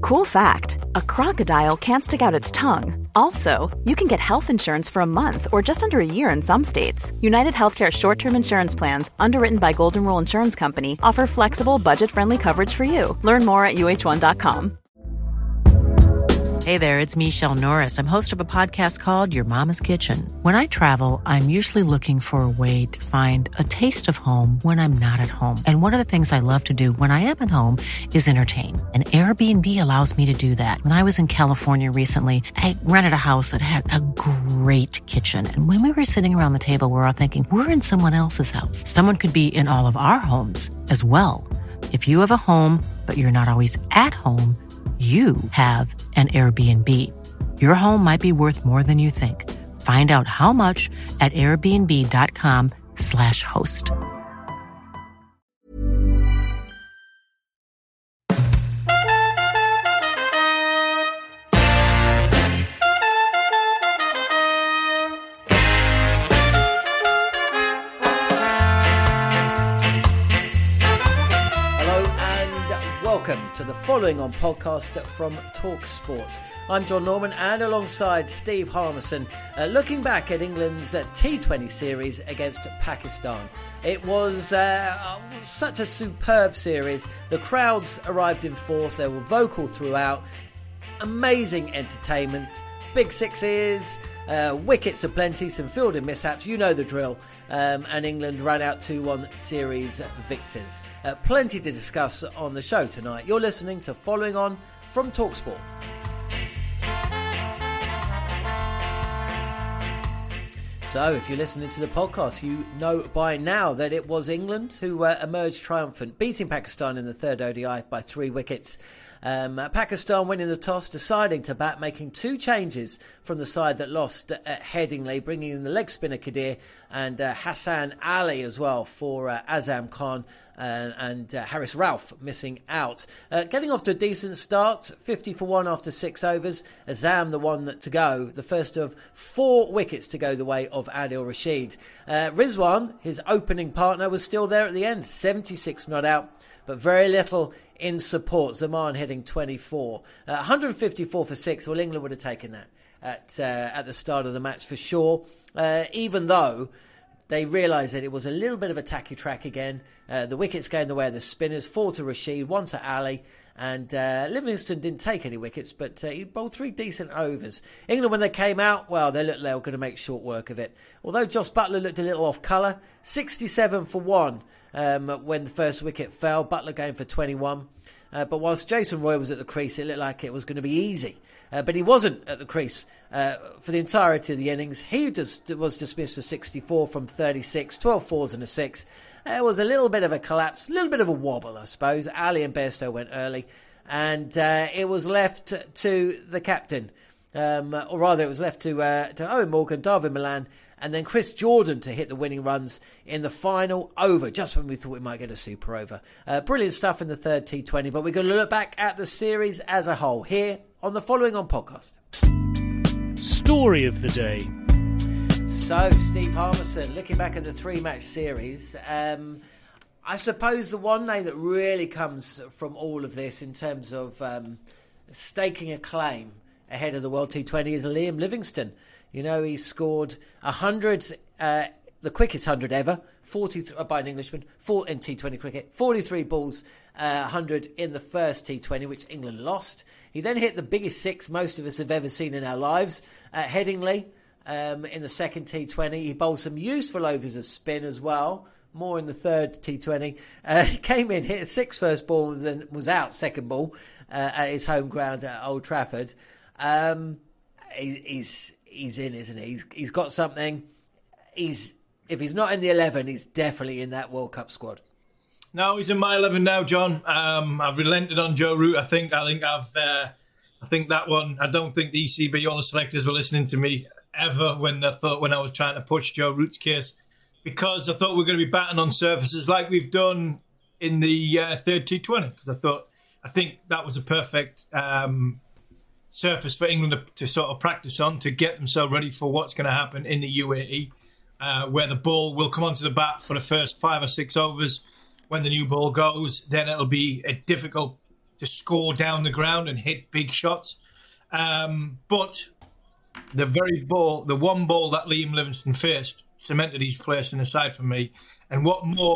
Cool fact, a crocodile can't stick out its tongue. Also, you can get health insurance for a month or just under a year in some states. United Healthcare short-term insurance plans, underwritten by Golden Rule Insurance Company, offer flexible, budget-friendly coverage for you. Learn more at uh1.com. Hey there, it's Michelle Norris. I'm host of a podcast called Your Mama's Kitchen. When I travel, I'm usually looking for a way to find a taste of home when I'm not at home. And one of the things I love to do when I am at home is entertain. And Airbnb allows me to do that. When I was in California recently, I rented a house that had a great kitchen. And when we were sitting around the table, we were all thinking, we're in someone else's house. Someone could be in all of our homes as well. If you have a home, but you're not always at home, you have an Airbnb. Your home might be worth more than you think. Find out how much at airbnb.com/host. Welcome to the following on podcast from TalkSport. I'm John Norman, and alongside Steve Harmison, looking back at England's T20 series against Pakistan. It was such a superb series. The crowds arrived in force. They were vocal throughout. Amazing entertainment. Big sixes, wickets aplenty, some fielding mishaps. You know the drill. And England ran out 2-1 series victors. Plenty to discuss on the show tonight. You're listening to Following On from TalkSport. So, if you're listening to the podcast, you know by now that it was England who emerged triumphant, beating Pakistan in the third ODI by 3 wickets. Pakistan winning the toss, deciding to bat, making 2 changes from the side that lost at Headingley, bringing in the leg spinner Qadir and Hassan Ali as well for Azam Khan and Haris Rauf missing out. Getting off to a decent start, 50 for 1 after 6 overs. Azam the one to go, the first of 4 wickets to go the way of Adil Rashid. Rizwan, his opening partner, was still there at the end, 76 not out, but very little in support. Zaman hitting 24. 154 for 6. Well, England would have taken that at the start of the match for sure. Even though they realised that it was a little bit of a tacky track again. The wickets going the way of the spinners. 4 to Rashid, 1 to Ali. And Livingston didn't take any wickets, but he bowled 3 decent overs. England, when they came out, well, they looked they were going to make short work of it. Although Joss Buttler looked a little off colour, 67 for 1 when the first wicket fell. Buttler going for 21. But whilst Jason Roy was at the crease, it looked like it was going to be easy. But he wasn't at the crease for the entirety of the innings. He was dismissed for 64 from 36, 12 fours and a 6. It was a little bit of a collapse, a little bit of a wobble, I suppose. Ali and Bairstow went early, and it was left to the captain, or rather it was left to Owen Morgan, Darvin Milan, and then Chris Jordan to hit the winning runs in the final over, just when we thought we might get a super over. Brilliant stuff in the third T20, but we're going to look back at the series as a whole here on the Following On podcast. Story of the day. So, Steve Harmison, looking back at the 3-match series, I suppose the one name that really comes from all of this in terms of staking a claim ahead of the World T20 is Liam Livingstone. You know, he scored 100, the quickest 100 ever, 40 by an Englishman, 4 in T20 cricket, 43 balls, 100 in the first T20, which England lost. He then hit the biggest 6 most of us have ever seen in our lives at Headingley in the second T20. He bowled some useful overs of spin as well, more in the third T20. He came in, hit a 6 first ball, and then was out second ball at his home ground at Old Trafford. He's in, isn't he? He's got something. If he's not in the 11, he's definitely in that World Cup squad. No, he's in my 11 now, John. I've relented on Joe Root. I think that one. I don't think the ECB or the selectors were listening to me ever when I was trying to push Joe Root's case, because I thought we were going to be batting on surfaces like we've done in the third T20. Because I think that was a perfect surface for England to sort of practice on, to get themselves ready for what's going to happen in the UAE, where the ball will come onto the bat for the first 5 or 6 overs. When the new ball goes, then it'll be difficult score down the ground and hit big shots. But the one ball that Liam Livingstone faced cemented his place in the side for me. And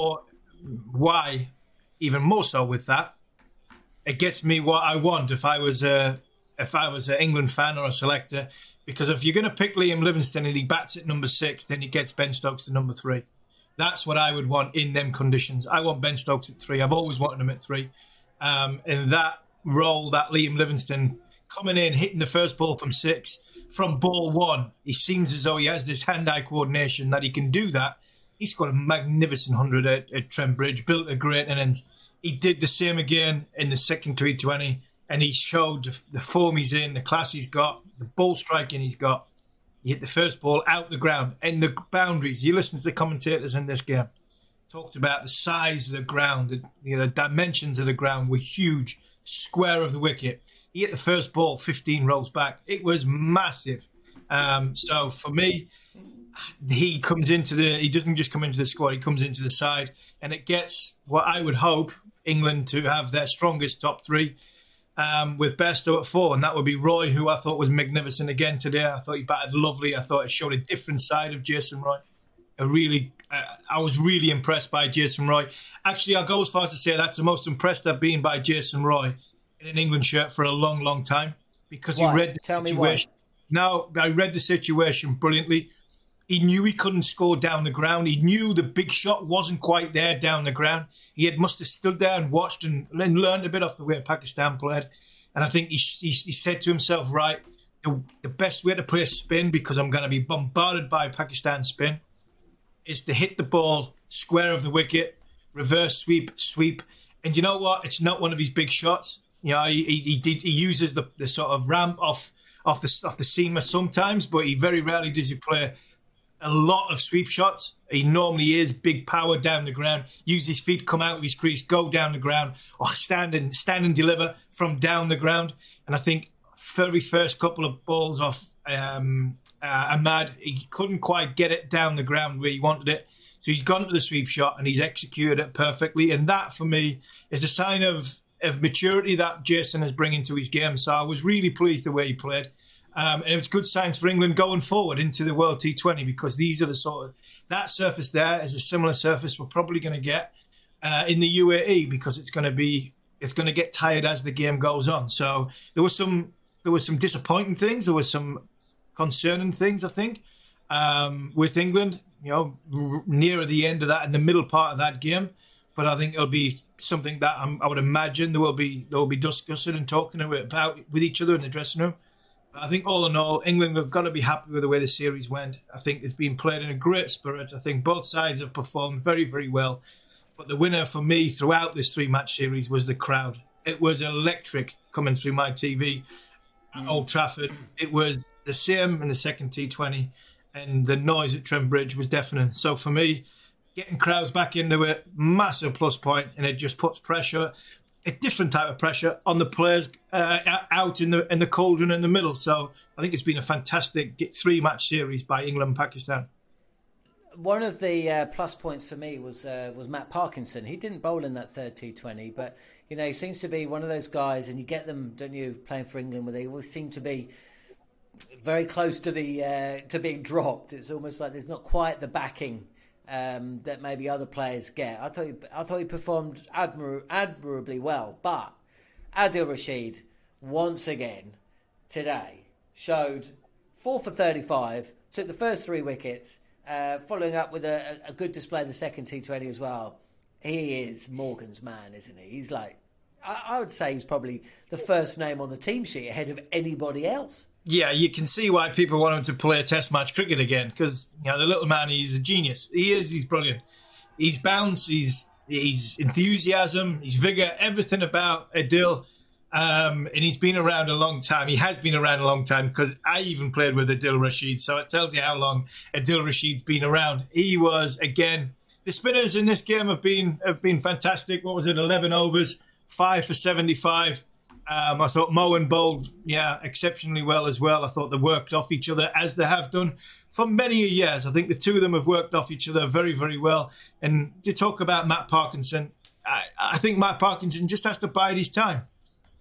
why even more so with that, it gets me what I want if I was an England fan or a selector. Because if you're going to pick Liam Livingstone and he bats at number 6, then he gets Ben Stokes to number 3. That's what I would want in them conditions. I want Ben Stokes at 3. I've always wanted him at 3. In that role, that Liam Livingstone coming in, hitting the first ball from 6, from ball 1, he seems as though he has this hand-eye coordination that he can do that. He scored a magnificent 100 at Trent Bridge, built a great innings. He did the same again in the second T20. And he showed the form he's in, the class he's got, the ball striking he's got. He hit the first ball out the ground. And the boundaries, you listen to the commentators in this game, talked about the size of the ground, the dimensions of the ground were huge, square of the wicket. He hit the first ball 15 rows back. It was massive. So for me, he doesn't just come into the squad, he comes into the side. And it gets what I would hope England to have their strongest top 3. With Bairstow at 4, and that would be Roy, who I thought was magnificent again today. I thought he batted lovely. I thought it showed a different side of Jason Roy. I was really impressed by Jason Roy. Actually, I'll go as far as to say that's the most impressed I've been by Jason Roy in an England shirt for a long, long time, because why? He read the Tell situation. Me why. No, I read the situation brilliantly. He knew he couldn't score down the ground. He knew the big shot wasn't quite there down the ground. Must have stood there and watched and learned a bit off the way Pakistan played. And I think he said to himself, right, the best way to play spin, because I'm going to be bombarded by Pakistan spin, is to hit the ball square of the wicket, reverse sweep. And you know what? It's not one of his big shots. You know, he uses the sort of ramp off the seamer sometimes, but he very rarely does he play a lot of sweep shots. He normally is big power down the ground, use his feet, come out of his crease, go down the ground, or stand and deliver from down the ground. And I think very first couple of balls off Ahmad, he couldn't quite get it down the ground where he wanted it. So he's gone to the sweep shot and he's executed it perfectly. And that, for me, is a sign of maturity that Jason is bringing to his game. So I was really pleased the way he played. And it's good signs for England going forward into the World T20, because these are the sort of, that surface there is a similar surface we're probably going to get in the UAE, because it's going to get tired as the game goes on. So there was some disappointing things, there was some concerning things, I think, with England, you know, nearer the end of that, in the middle part of that game. But I think it'll be something that I would imagine they will be discussing and talking about with each other in the dressing room. I think all in all, England have got to be happy with the way the series went. I think it's been played in a great spirit. I think both sides have performed very, very well. But the winner for me throughout this 3-match series was the crowd. It was electric coming through my TV at Old Trafford. It was the same in the second T20, and the noise at Trent Bridge was deafening. So for me, getting crowds back into it, massive plus point, and it just puts pressure, a different type of pressure, on the players out in the cauldron in the middle. So I think it's been a fantastic 3-match series by England and Pakistan. One of the plus points for me was Matt Parkinson. He didn't bowl in that third T20, but you know, he seems to be one of those guys, and you get them, don't you, playing for England, where they always seem to be very close to to being dropped. It's almost like there's not quite the backing that maybe other players get. I thought he performed admirably well, but Adil Rashid once again today showed 4 for 35, took the first 3 wickets, following up with a good display in the second T20 as well. He is Morgan's man, isn't he? He's like, I would say he's probably the first name on the team sheet ahead of anybody else. Yeah, you can see why people want him to play Test match cricket again, because you know the little man, he's a genius. He's brilliant. He's bounce, he's enthusiasm, his vigour, everything about Adil. And he's been around a long time. He has been around a long time, because I even played with Adil Rashid, so it tells you how long Adil Rashid's been around. He was, again, the spinners in this game have been fantastic. What was it, 11 overs, 5 for 75. I thought Moen bowled, exceptionally well as well. I thought they worked off each other, as they have done for many years. I think the two of them have worked off each other very, very well. And to talk about Matt Parkinson, I think Matt Parkinson just has to bide his time.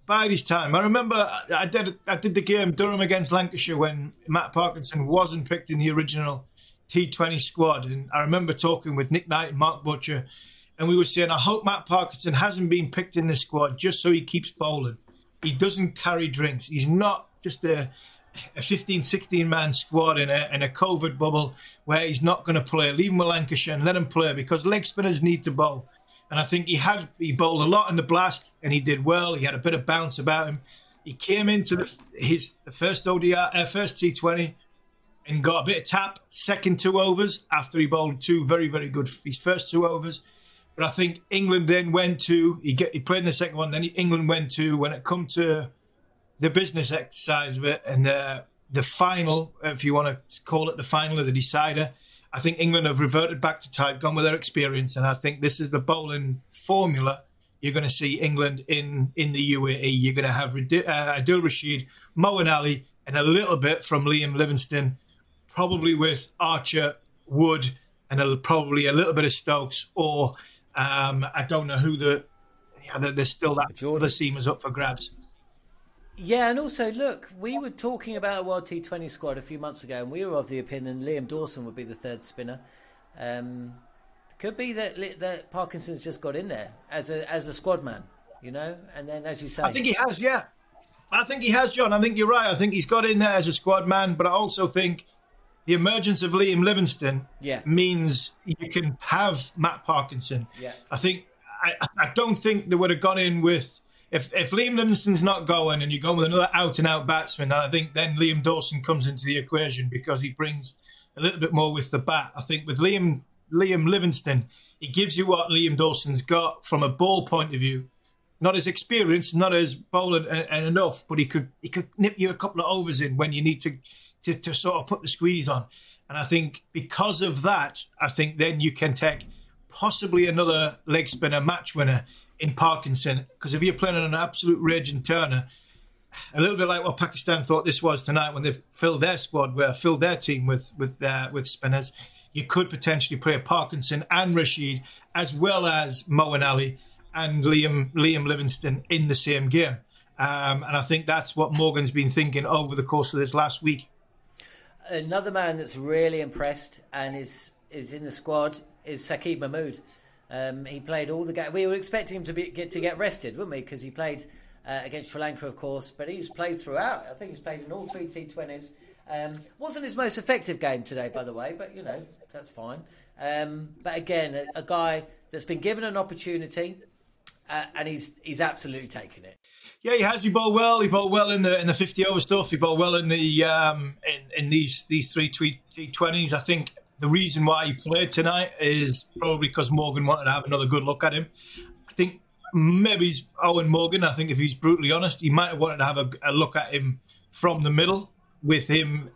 bide his time. I remember I did the game Durham against Lancashire when Matt Parkinson wasn't picked in the original T20 squad. And I remember talking with Nick Knight and Mark Butcher, and we were saying, I hope Matt Parkinson hasn't been picked in this squad just so he keeps bowling. He doesn't carry drinks. He's not just a 15, 16-man squad in a COVID bubble where he's not going to play. Leave him with Lancashire and let him play, because leg spinners need to bowl. And I think he bowled a lot in the Blast, and he did well. He had a bit of bounce about him. He came into the first ODI, first T20, and got a bit of tap, second 2 overs, after he bowled 2 very, very good, his first 2 overs. But I think England then went to, he played in the second one, then England went to, when it come to the business exercise of it, and the final, if you want to call it the final or the decider, I think England have reverted back to type, gone with their experience, and I think this is the bowling formula. You're going to see England in the UAE. You're going to have Adil Rashid, Moeen Ali, and a little bit from Liam Livingstone, probably with Archer, Wood, and probably a little bit of Stokes, or I don't know who there's still that other seamers up for grabs. Yeah, and also, look, we were talking about a World T20 squad a few months ago, and we were of the opinion Liam Dawson would be the third spinner. Could be that Parkinson's just got in there as a squad man, you know? And then, as you say... I think he has, yeah. I think he has, John. I think you're right. I think he's got in there as a squad man, but I also think the emergence of Liam Livingstone means you can have Matt Parkinson. Yeah. I don't think they would have gone in with... If Liam Livingstone's not going and you go with another out-and-out batsman, I think then Liam Dawson comes into the equation because he brings a little bit more with the bat. I think with Liam Livingstone, he gives you what Liam Dawson's got from a ball point of view. Not as experienced, not as bowling and enough, but he could nip you a couple of overs in when you need to sort of put the squeeze on. And I think because of that, I think then you can take possibly another leg spinner match winner in Parkinson, because if you're playing on an absolute raging turner, a little bit like what Pakistan thought this was tonight when they filled their squad, filled their team with spinners, you could potentially play Parkinson and Rashid as well as Moeen Ali and Liam Livingstone in the same game. And I think that's what Morgan's been thinking over the course of this last week. Another man that's really impressed and is in the squad is Saqib Mahmood. He played all the games. We were expecting him to get rested, weren't we? Because he played against Sri Lanka, of course, but he's played throughout. I think he's played in all 3 T20s. Wasn't his most effective game today, by the way, but, you know, that's fine. But again, a guy that's been given an opportunity and he's absolutely taken it. Yeah, he has. He bowled well. He bowled well in the 50 over stuff. He bowled well in the in these 3 T20s. I think the reason why he played tonight is probably because Morgan wanted to have another good look at him. I think maybe it's Owen Morgan. I think if he's brutally honest, he might have wanted to have a look at him from the middle with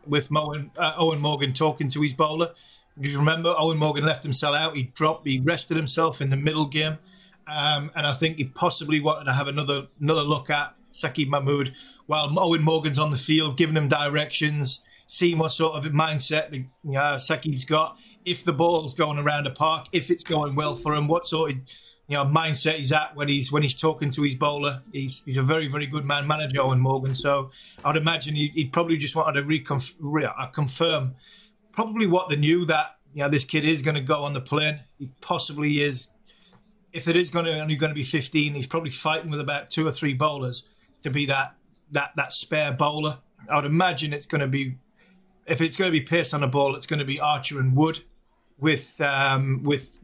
Owen Morgan talking to his bowler. If you remember, Owen Morgan left himself out. He rested himself in the middle game. And I think he possibly wanted to have another look at Saqib Mahmood while Owen Morgan's on the field, giving him directions, seeing what sort of mindset Saqib's got, if the ball's going around the park, if it's going well for him, what sort of mindset he's at when he's talking to his bowler. He's a very, very good man manager, Owen Morgan. So I'd imagine he'd probably just wanted to confirm probably what they knew, that this kid is going to go on the plane. He possibly is. If it is only going to be 15, he's probably fighting with about 2 or 3 bowlers to be that spare bowler. I would imagine it's going to be, if it's going to be pace on the ball, it's going to be Archer and Wood with the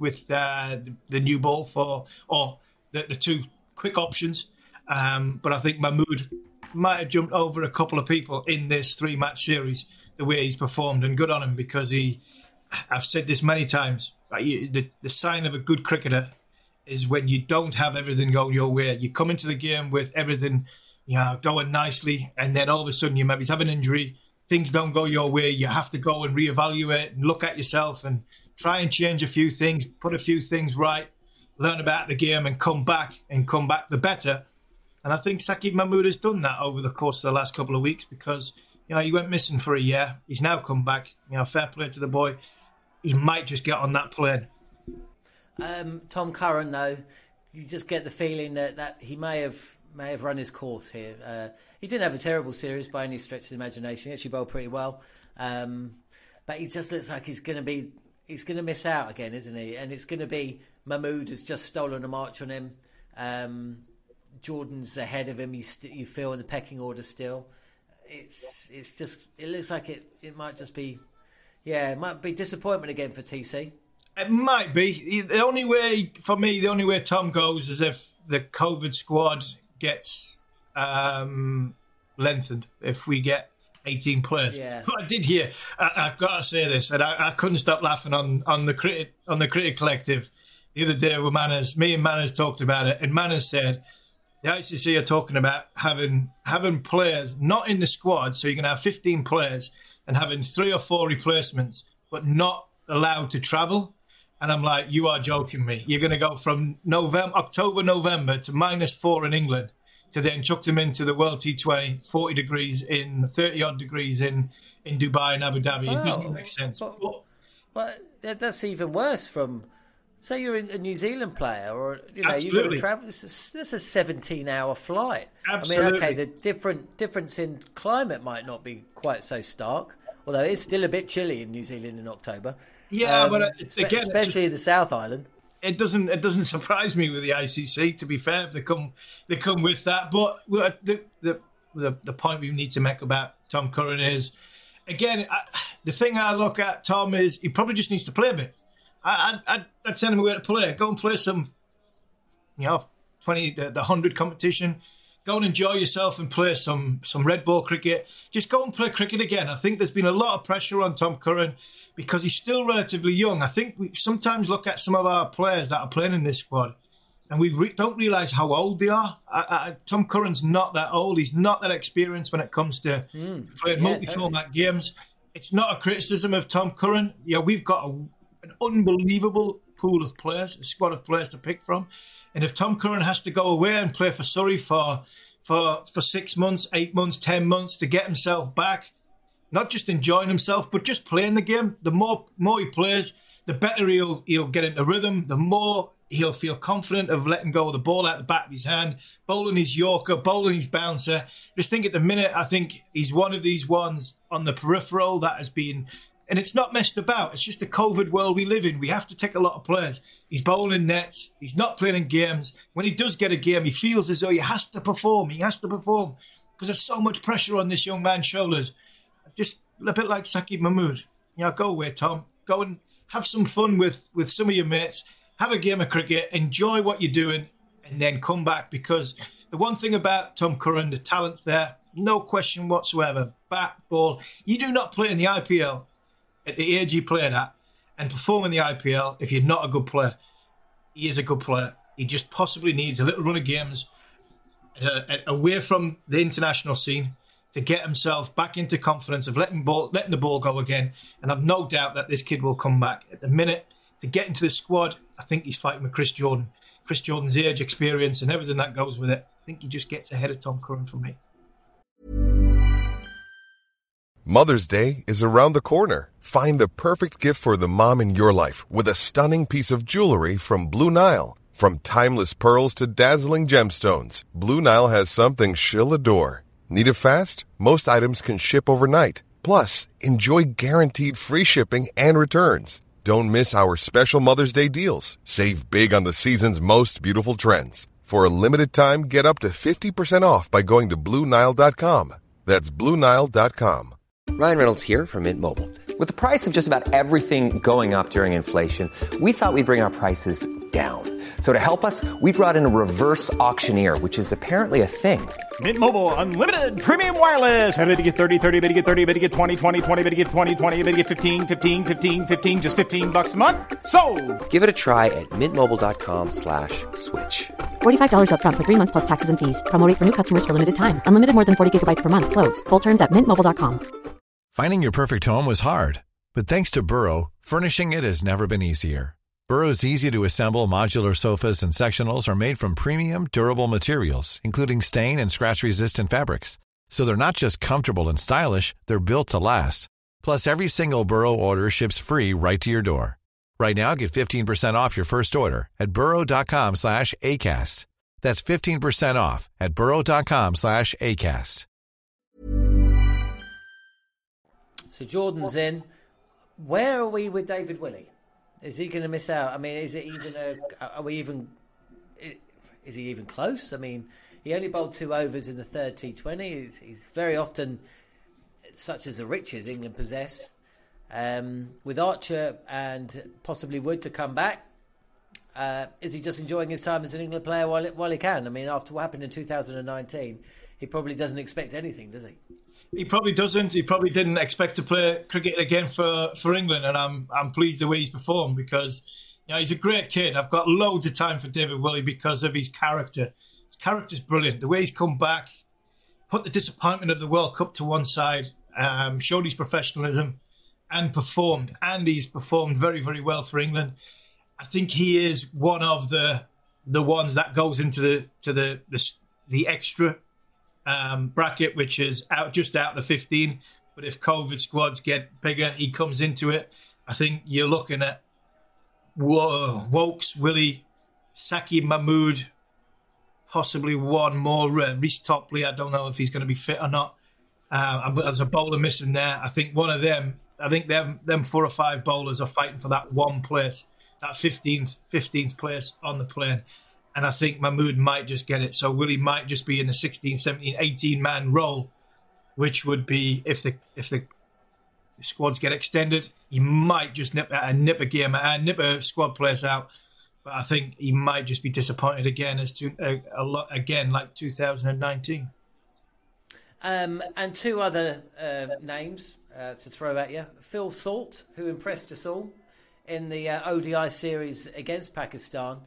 new ball or the 2 quick options. But I think Mahmood might have jumped over a couple of people in this 3-match series the way he's performed, and good on him, because I've said this many times, the sign of a good cricketer is when you don't have everything going your way. You come into the game with everything going nicely, and then all of a sudden you maybe have an injury, things don't go your way, you have to go and reevaluate and look at yourself and try and change a few things, put a few things right, learn about the game and come back the better. And I think Saqib Mahmood has done that over the course of the last couple of weeks, because he went missing for a year. He's now come back. Fair play to the boy. He might just get on that plane. Tom Curran, though, you just get the feeling that he may have may have run his course here. He didn't have a terrible series by any stretch of the imagination. He actually bowled pretty well, but he just looks like he's going to miss out again, isn't he? And it's going to be Mahmood has just stolen a march on him. Jordan's ahead of him. You feel in the pecking order still. It looks like it might just be, it might be disappointment again for TC. It might be. The only way Tom goes is if the COVID squad gets lengthened. If we get 18 players. Yeah. But I did hear. I've got to say this, and I couldn't stop laughing on the cricket collective the other day with Manners. Me and Manners talked about it, and Manners said the ICC are talking about having players not in the squad, so you're going to have 15 players and having 3 or 4 replacements, but not allowed to travel. And I'm like, you are joking me. You're going to go from October, November to -4 in England to then chuck them into the World T20, 40 degrees in 30-odd degrees in Dubai and Abu Dhabi. It doesn't make sense. But that's even worse from, say you're a New Zealand player or, you've got to travel. That's a 17-hour flight. Absolutely. I mean, okay, the difference in climate might not be quite so stark, although it's still a bit chilly in New Zealand in October. Yeah, but again, especially in the South Island, it doesn't surprise me with the ICC. To be fair, if they come with that. But the point we need to make about Tom Curran is, again, the thing I look at Tom is he probably just needs to play a bit. I'd send him away to play. Go and play some, 20 the 100 competition. Go and enjoy yourself and play some red ball cricket. Just go and play cricket again. I think there's been a lot of pressure on Tom Curran because he's still relatively young. I think we sometimes look at some of our players that are playing in this squad and we don't realise how old they are. Tom Curran's not that old. He's not that experienced when it comes to playing multi-format games. It's not a criticism of Tom Curran. We've got an unbelievable pool of players, a squad of players to pick from. And if Tom Curran has to go away and play for Surrey for 6 months, 8 months, 10 months to get himself back, not just enjoying himself, but just playing the game, the more he plays, the better he'll get into rhythm, the more he'll feel confident of letting go of the ball out the back of his hand, bowling his Yorker, bowling his bouncer. Just think at the minute, I think he's one of these ones on the peripheral that has been... And it's not messed about. It's just the COVID world we live in. We have to take a lot of players. He's bowling nets. He's not playing in games. When he does get a game, he feels as though he has to perform. He has to perform because there's so much pressure on this young man's shoulders. Just a bit like Saqib Mahmood. Go away, Tom. Go and have some fun with some of your mates. Have a game of cricket. Enjoy what you're doing and then come back, because the one thing about Tom Curran, the talent's there. No question whatsoever. Bat, ball. You do not play in the IPL at the age he played at and perform in the IPL if you're not a good player. He is a good player. He just possibly needs a little run of games away from the international scene to get himself back into confidence of letting the ball go again. And I've no doubt that this kid will come back. At the minute, to get into the squad, I think he's fighting with Chris Jordan. Chris Jordan's age, experience and everything that goes with it. I think he just gets ahead of Tom Curran for me. Mother's Day is around the corner. Find the perfect gift for the mom in your life with a stunning piece of jewelry from Blue Nile. From timeless pearls to dazzling gemstones, Blue Nile has something she'll adore. Need it fast? Most items can ship overnight. Plus, enjoy guaranteed free shipping and returns. Don't miss our special Mother's Day deals. Save big on the season's most beautiful trends. For a limited time, get up to 50% off by going to BlueNile.com. That's BlueNile.com. Ryan Reynolds here from Mint Mobile. With the price of just about everything going up during inflation, we thought we'd bring our prices down. So to help us, we brought in a reverse auctioneer, which is apparently a thing. Mint Mobile Unlimited Premium Wireless. How to get 30, 30, how to get 30, how to get 20, 20, 20, how to get 20, 20, how to get 15, 15, 15, 15, just $15 a month? Sold! Give it a try at mintmobile.com/switch. $45 up front for 3 months plus taxes and fees. Promo rate for new customers for limited time. Unlimited more than 40 gigabytes per month. Slows full terms at mintmobile.com. Finding your perfect home was hard, but thanks to Burrow, furnishing it has never been easier. Burrow's easy-to-assemble modular sofas and sectionals are made from premium, durable materials, including stain and scratch-resistant fabrics. So they're not just comfortable and stylish, they're built to last. Plus, every single Burrow order ships free right to your door. Right now, get 15% off your first order at burrow.com/ACAST. That's 15% off at burrow.com/ACAST. So Jordan's in. Where are we with David Willey? Is he going to miss out? I mean, is it even is he even close? I mean, he only bowled 2 overs in the third T20. He's very often, such as the riches England possess, with Archer and possibly Wood to come back. Is he just enjoying his time as an England player while he can? I mean, after what happened in 2019, he probably doesn't expect anything, does he? He probably doesn't. He probably didn't expect to play cricket again for England, and I'm pleased the way he's performed because he's a great kid. I've got loads of time for David Willey because of his character. His character's brilliant. The way he's come back, put the disappointment of the World Cup to one side, showed his professionalism, and performed. And he's performed very, very well for England. I think he is one of the ones that goes into the extra bracket, which is just out the 15. But if COVID squads get bigger, he comes into it. I think you're looking at Woakes, Willey, Saqib Mahmood, possibly one more. Reece Topley, I don't know if he's going to be fit or not. There's a bowler missing there. I think one of them, them 4 or 5 bowlers are fighting for that one place, that 15th place on the plane. And I think Mahmood might just get it. So Willey might just be in the 16, 17, 18-man role, which would be, if the squads get extended, he might just nip a squad place out. But I think he might just be disappointed again like 2019. And 2 other names to throw at you. Phil Salt, who impressed us all in the ODI series against Pakistan.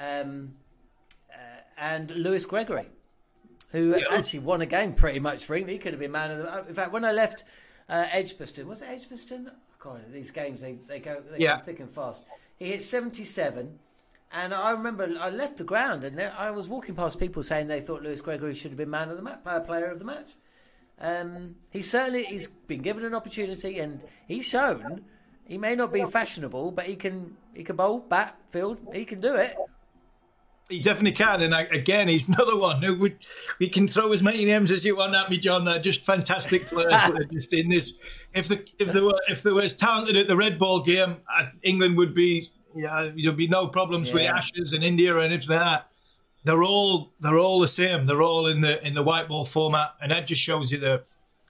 And Lewis Gregory, who actually won a game pretty much for England. He could have been man of the... In fact, when I left Edgbaston, was it Edgbaston? God, these games, they go thick and fast. He hit 77, and I remember I left the ground, and I was walking past people saying they thought Lewis Gregory should have been man of the match, player of the match. He's been given an opportunity, and he's shown he may not be fashionable, but he can bowl, bat, field. He can do it. He definitely can, and again, he's another one who we can throw as many names as you want at me, John. They're just fantastic players. They're just in this. If they were as talented at the red ball game, England would be. There'd be no problems with Ashes and India and anything like that. They're all the same. They're all in the white ball format, and that just shows you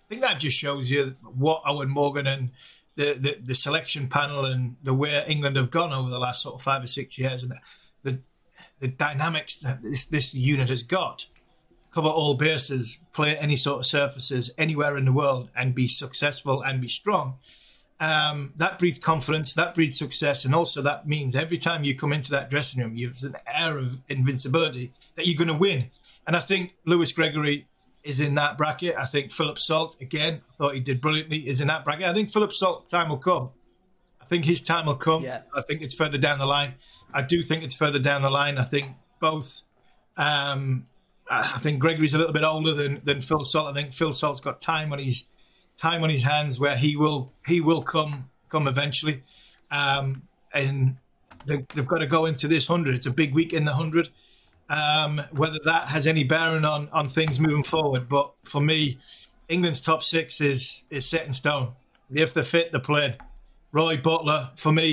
what Owen Morgan and the selection panel and the way England have gone over the last sort of 5 or 6 years, and the dynamics that this unit has got. Cover all bases, play any sort of surfaces anywhere in the world, and be successful and be strong. That breeds confidence, that breeds success, and also that means every time you come into that dressing room, you have an air of invincibility that you're going to win. And I think Lewis Gregory is in that bracket. I think Philip Salt, again, I thought he did brilliantly, is in that bracket. I think Philip Salt, time will come. I think his time will come. Yeah. I think it's further down the line. I do think it's further down the line. I think both. I think Gregory's a little bit older than Phil Salt. I think Phil Salt's got time on his hands where he will come eventually. And they've got to go into this 100. It's a big week in the 100. Whether that has any bearing on things moving forward, but for me, England's top 6 is set in stone. If they're fit, they're playing. Roy Butler,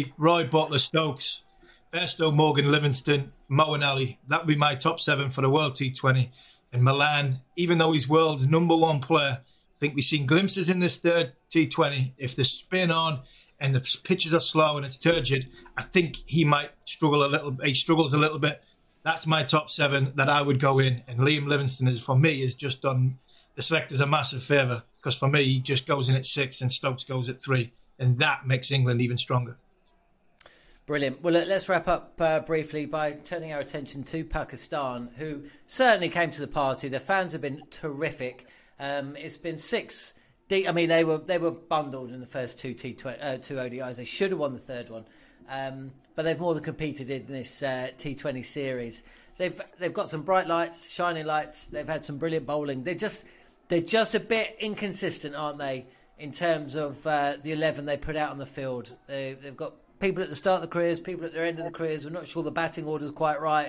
Stokes, Bairstow, Morgan, Livingston, Moeen Ali. That would be my top 7 for the World T20. And Milan, even though he's world's number 1 player, I think we've seen glimpses in this third T20. If the spin on and the pitches are slow and it's turgid, I think he might struggle a little. He struggles a little bit. That's my top 7 that I would go in. And Liam Livingstone has just done the selectors a massive favour, because for me, he just goes in at 6 and Stokes goes at 3. And that makes England even stronger. Brilliant. Well, let's wrap up briefly by turning our attention to Pakistan, who certainly came to the party. Their fans have been terrific. It's been 6. I mean, they were bundled in the first 2 ODIs. They should have won the third one, but they've more than competed in this T20 series. They've got some bright lights, shining lights. They've had some brilliant bowling. They're just a bit inconsistent, aren't they, in terms of the 11 they put out on the field. They've got people at the start of the careers, people at their end of the careers. We're not sure the batting order's quite right.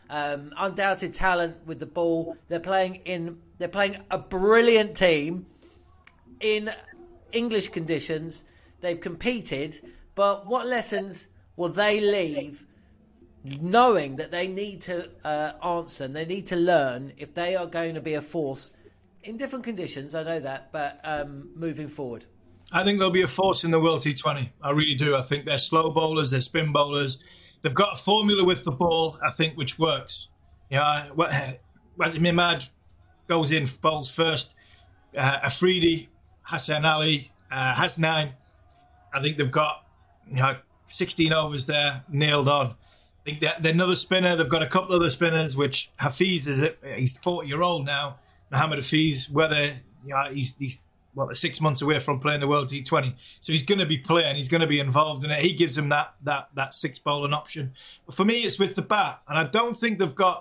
undoubted talent with the ball. They're playing a brilliant team in English conditions. They've competed, but what lessons will they leave knowing that they need to answer and they need to learn if they are going to be a force in different conditions? I know that, but moving forward. I think they'll be a force in the World T20. I really do. I think they're slow bowlers, they're spin bowlers. They've got a formula with the ball, I think, which works. You know, Imad goes in, bowls first. Afridi, Hassan Ali, Hasnain. I think they've got 16 overs there nailed on. I think they're another spinner. They've got a couple of other spinners, which Hafiz he's 40-year-old now. Mohamed Hafiz, whether he's 6 months away from playing the World T20, so he's going to be playing. He's going to be involved in it. He gives him that six bowling option. But for me, it's with the bat, and I don't think they've got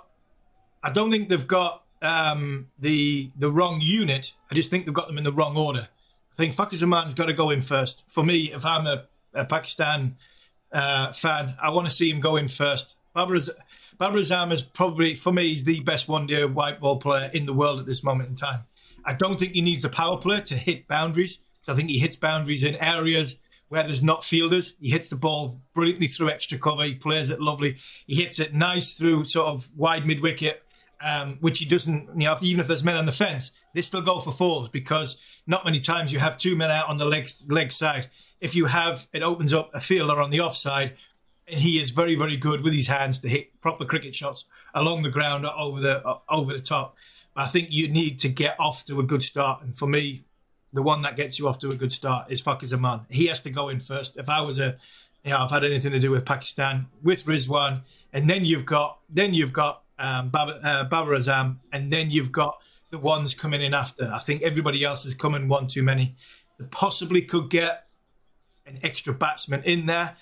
the wrong unit. I just think they've got them in the wrong order. I think Fakhar Zaman's got to go in first. For me, if I'm a Pakistan fan, I want to see him go in first. Babar Azam is probably, for me, he's the best one-day white ball player in the world at this moment in time. I don't think he needs the power play to hit boundaries. So I think he hits boundaries in areas where there's not fielders. He hits the ball brilliantly through extra cover. He plays it lovely. He hits it nice through sort of wide mid-wicket, which he doesn't, even if there's men on the fence, they still go for fours because not many times you have two men out on the leg side. If you have, it opens up a fielder on the offside, and he is very, very good with his hands to hit proper cricket shots along the ground or over the top. But I think you need to get off to a good start. And for me, the one that gets you off to a good start is Fakhar Zaman. He has to go in first. If I was I've had anything to do with Pakistan, with Rizwan, and then you've got Babar Azam, and then you've got the ones coming in after. I think everybody else is coming one too many. They possibly could get an extra batsman in there.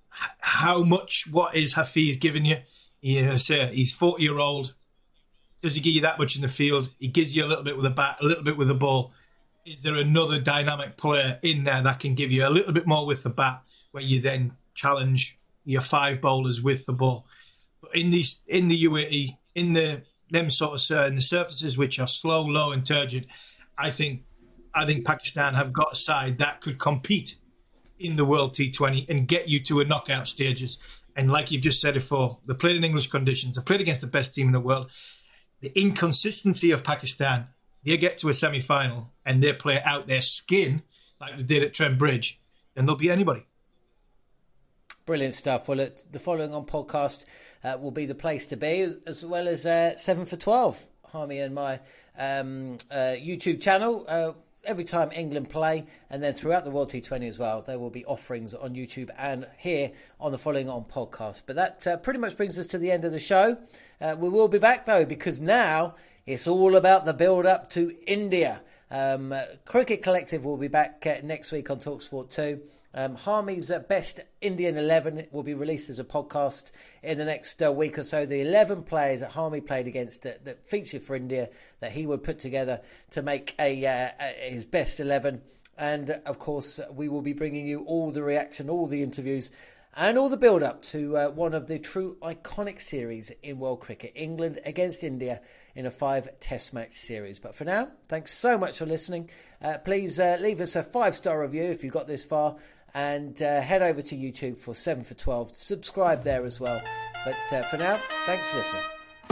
What is Hafiz giving you? He's 40-year-old. Does he give you that much in the field? He gives you a little bit with a bat, a little bit with the ball. Is there another dynamic player in there that can give you a little bit more with the bat, where you then challenge your five bowlers with the ball? But in the UAE, in the surfaces which are slow, low, and turgid, I think Pakistan have got a side that could compete in the World T20 and get you to a knockout stages. And like you've just said before, they played in English conditions. They played against the best team in the world. The inconsistency of Pakistan, they get to a semi-final and they play out their skin like they did at Trent Bridge, then there'll be anybody. Brilliant stuff. Well, the following on podcast will be the place to be, as well as 7 for 12, Harmy and my YouTube channel. Every time England play, and then throughout the World T20 as well, there will be offerings on YouTube and here on the Following On podcast. But that pretty much brings us to the end of the show. We will be back, though, because now it's all about the build-up to India. Cricket Collective will be back next week on TalkSport 2. Harmy's best Indian 11 will be released as a podcast in the next week or so. The 11 players that Harmy played against that featured for India that he would put together to make his best 11. And, of course, we will be bringing you all the reaction, all the interviews and all the build-up to one of the true iconic series in world cricket, England against India in a 5-test match series. But for now, thanks so much for listening. Please leave us a 5-star review if you got this far. And head over to YouTube for 7 for 12. Subscribe there as well. But for now, thanks for listening.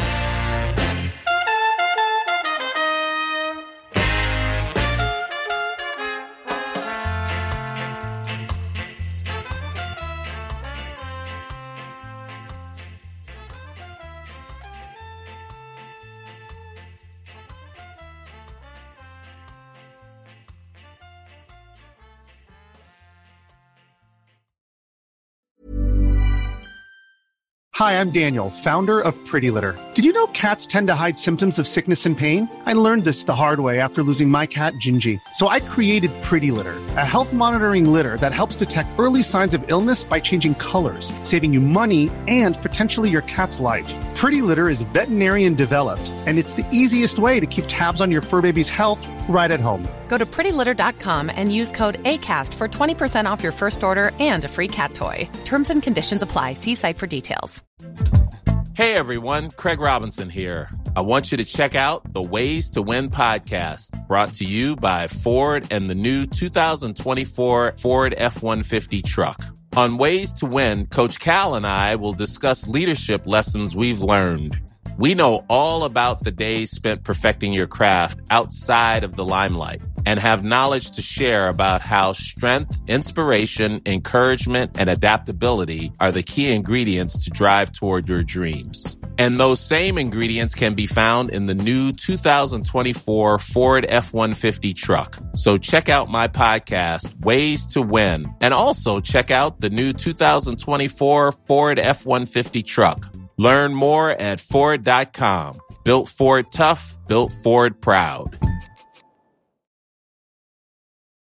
Hi, I'm Daniel, founder of Pretty Litter. Did you know cats tend to hide symptoms of sickness and pain? I learned this the hard way after losing my cat, Gingy. So I created Pretty Litter, a health monitoring litter that helps detect early signs of illness by changing colors, saving you money and potentially your cat's life. Pretty Litter is veterinarian developed, and it's the easiest way to keep tabs on your fur baby's health right at home. Go to prettylitter.com and use code ACAST for 20% off your first order and a free cat toy. Terms and conditions apply. See site for details. Hey everyone, Craig Robinson here. I want you to check out the Ways to Win podcast, brought to you by Ford and the new 2024 Ford F-150 truck. On Ways to Win, Coach Cal and I will discuss leadership lessons we've learned. We know all about the days spent perfecting your craft outside of the limelight and have knowledge to share about how strength, inspiration, encouragement, and adaptability are the key ingredients to drive toward your dreams. And those same ingredients can be found in the new 2024 Ford F-150 truck. So check out my podcast, Ways to Win, and also check out the new 2024 Ford F-150 truck. Learn more at Ford.com. Built Ford tough, built Ford proud.